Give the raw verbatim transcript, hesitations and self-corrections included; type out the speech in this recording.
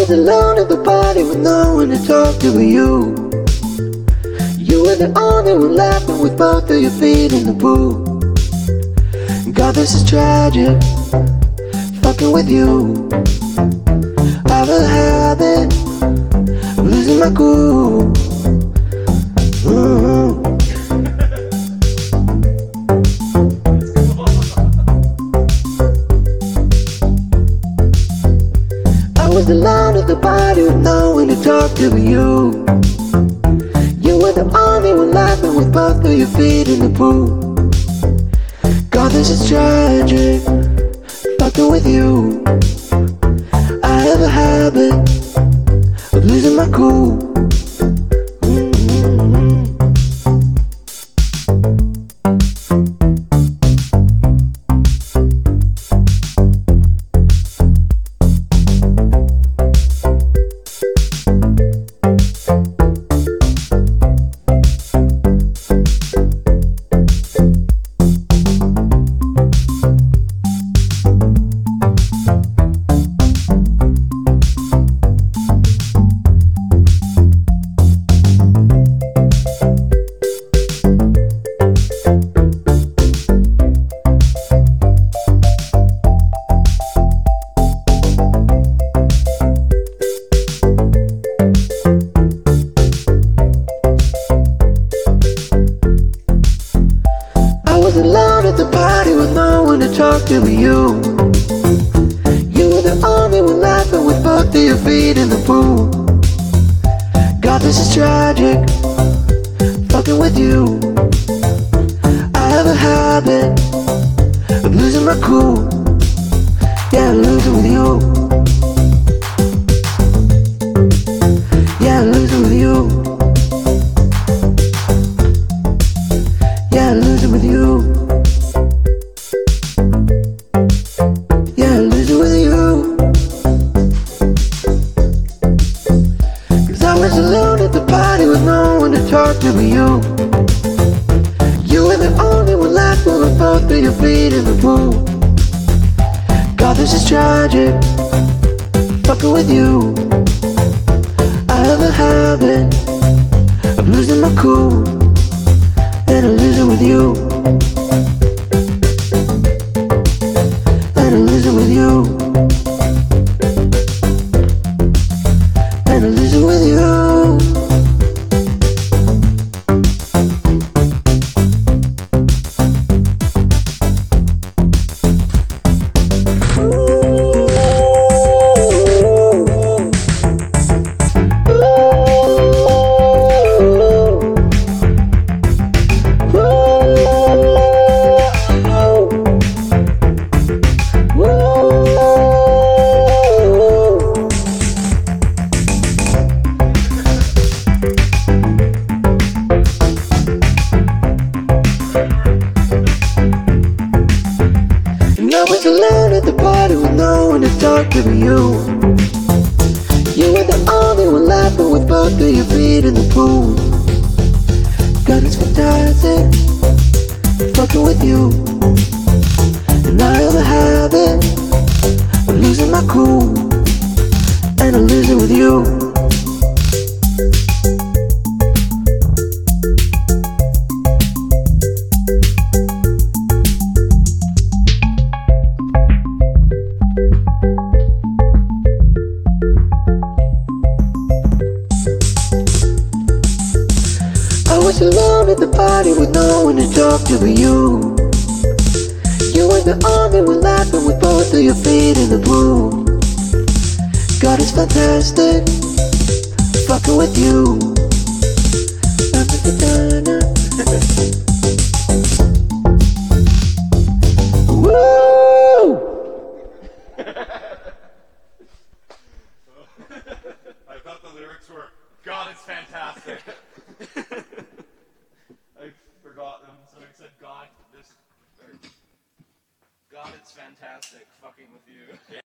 was alone at the party with no one to talk to but you. You were the only one laughing with both of your feet in the pool. God, this is tragic, fucking with you. I have a habit of losing my cool. Mm-hmm. I was alone at the party with no one to talk to but you. You were the only one laughing with both of your feet in the pool. God, this is tragic, fucking with you. I have a habit of losing my cool. Alone at the party with no one to talk to but you. You were the only one laughing with both of your feet in the pool. God, this is tragic, fucking with you. I have a habit of losing my cool. Yeah, losing with you. Yeah, losing with you. Yeah, losing with you. Yeah, losing with you. Cause I was alone at the party with no one to talk to but you. You were the only one laughing with both of your feet in the pool. God, this is tragic, fucking with you. I have a habit of losing my cool. And I'm losing with you. And I'm losing with you. And I'm losing with you. I was alone at the party with no one to talk to but you. You were the only one laughing with both of your feet in the pool. God, it's fantastic, fucking with you. And I have a habit of losing my cool. And I'm losing with you. I was alone at the party with no one to talk to but you. You were the only one laughing with both of your feet in the pool. God, it's fantastic, fucking with you. Woo! I thought the lyrics were, God, it's fantastic. I forgot them, so I said, God, this, God, it's fantastic, fucking with you.